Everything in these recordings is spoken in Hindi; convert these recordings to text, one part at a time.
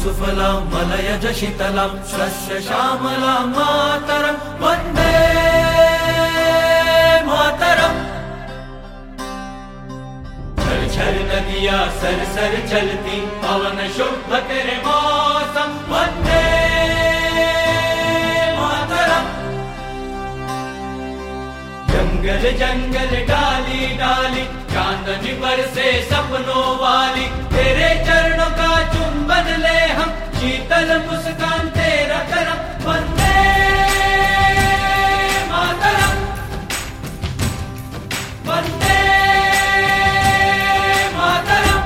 सुफलां मलयज शीतलां शस्य श्यामलां मातरं वन्दे मातरम्। झर झर नदियाँ सर सर चलती पवन शुभ तेरे मौसम वन्दे मातरम्। जंगल जंगल डाली डाली चांदनी पर से सपनों वाली तेरे चरणों का चुंबन ले हम शीतल मुस्कान तेरा करम वंदे मातरम वंदे मातरम।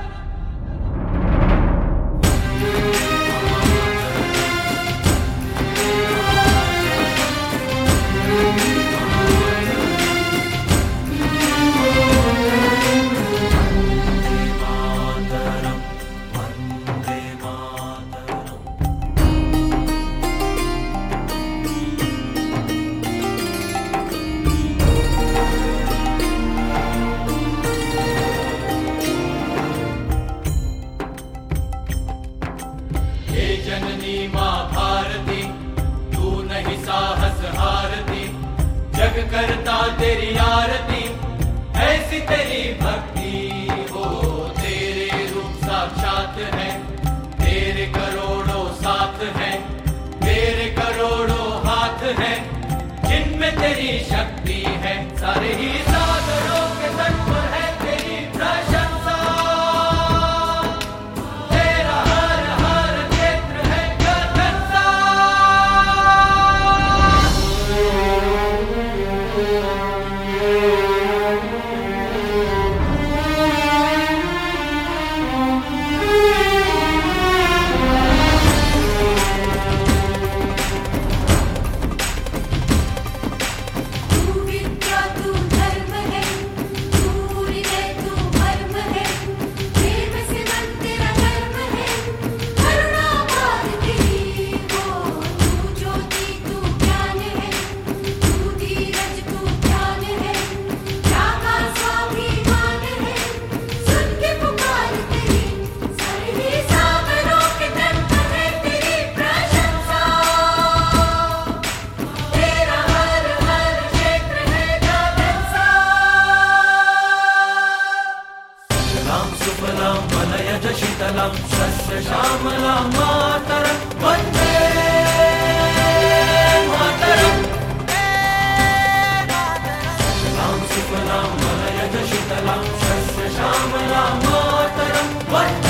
जननी माँ भारती तू नहीं साहस हारती जग करता तेरी आरती ऐसी तेरी भक्ति हो। तेरे रूप साक्षात है तेरे करोड़ों साथ है तेरे करोड़ों हाथ है जिनमें तेरी शक्ति है। सारे ही सागरों के तट पर है तेरी प्रशंसा तेरा हर हर क्षेत्र है गगनसा। सुफलां मलयज शीतलां शस्य श्यामलां मातरं वन्दे मातरम्। सुफलां मलयज शीतलां शस्य श्यामलां मातरं वन्दे